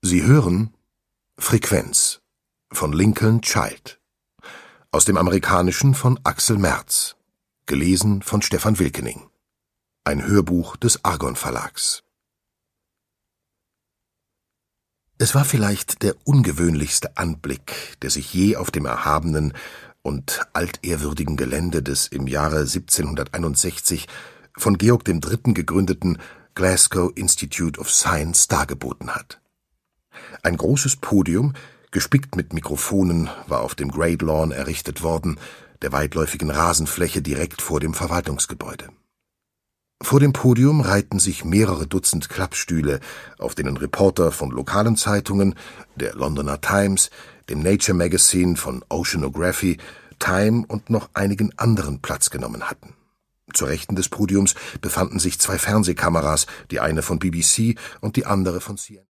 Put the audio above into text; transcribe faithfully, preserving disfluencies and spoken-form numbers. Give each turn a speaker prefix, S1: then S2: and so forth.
S1: Sie hören Frequenz von Lincoln Child, aus dem Amerikanischen von Axel Merz, gelesen von Stefan Wilkening. Ein Hörbuch des Argon Verlags. Es war vielleicht der ungewöhnlichste Anblick, der sich je auf dem erhabenen und altehrwürdigen Gelände des im Jahre siebzehnhunderteinundsechzig von Georg dem Dritten gegründeten Glasgow Institute of Science dargeboten hat. Ein großes Podium, gespickt mit Mikrofonen, war auf dem Great Lawn errichtet worden, der weitläufigen Rasenfläche direkt vor dem Verwaltungsgebäude. Vor dem Podium reihten sich mehrere Dutzend Klappstühle, auf denen Reporter von lokalen Zeitungen, der Londoner Times, dem Nature Magazine von Oceanography, Time und noch einigen anderen Platz genommen hatten. Zur Rechten des Podiums befanden sich zwei Fernsehkameras, die eine von B B C und die andere von C N N.